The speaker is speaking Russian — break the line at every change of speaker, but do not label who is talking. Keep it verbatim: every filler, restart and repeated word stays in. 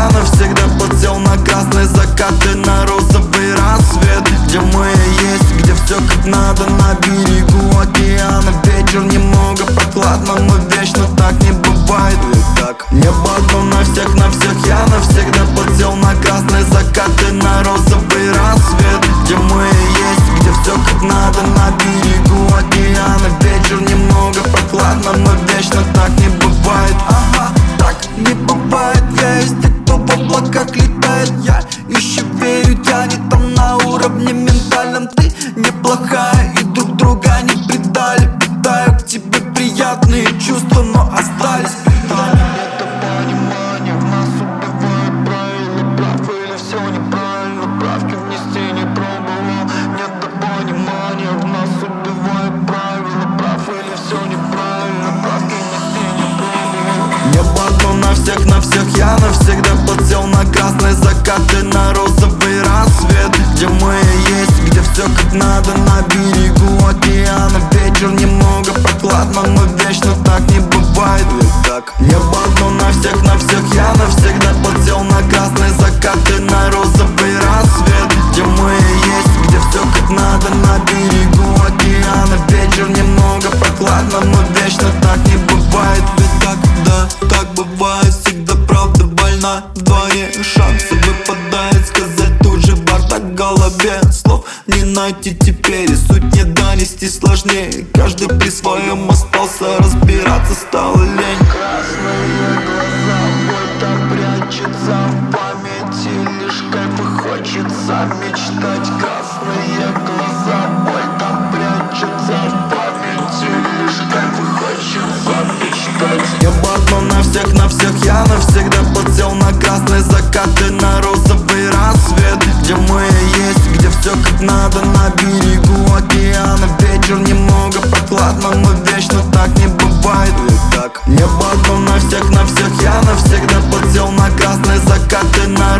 я навсегда подсел на красный закат и на розовый рассвет, где мы есть, где все как надо на берегу океана. Вечер немного прохладно, но вечно так не бывает. Небо одно на всех, на всех я навсегда подсел на красный закат и на розовый рассвет, где мы есть, где все как надо на берегу океана. Вечер немного прохладно, но вечно так не бывает. Ага, так не бывает. Я из тех, кто в облаках летает. Я еще верю, тянет там на уровне ментальном. Ты неплохая и друг друга не предали. Питаю к тебе приятные чувства, но остались предали.
Это понимание в нас убивает правила. Прав или все неправильно, правки внести не пробовал. Нет до понимания в нас убивает правила. Прав или все неправильно, правки внести не пробовал.
Небо одно на всех, на всех я навсегда подсел на красный закат и на розовый рассвет, где мы есть, где все как надо на берегу океана. Вечер немного прохладно, но вечно так не бывает. Небо одно на всех, на всех я навсегда подсел на красный закат и на розовый рассвет, где мы есть, где все как надо на берегу океана. Вечер немного прохладно, но вечно так не бывает. Ведь так, да, так бывает, всегда правда больна. В дворе шансы выпадает сказать тут же бардак в голове. Слов не найти теперь, и суть не донести сложнее. Каждый при своем остался, разбираться стало лень.
Красные глаза, боль там прячется в памяти. Лишь кайфа хочется мечтать. Красные глаза, боль там прячется в памяти. Лишь кайфа хочется мечтать.
Небо одно на всех, на всех я навсегда подсел на красный закат и на розовый рассвет, где мы есть, где все как надо на берегу океана. Вечер немного прохладно, но вечно так не бывает. Небо одно на всех, на всех я навсегда подсел на красный закат и на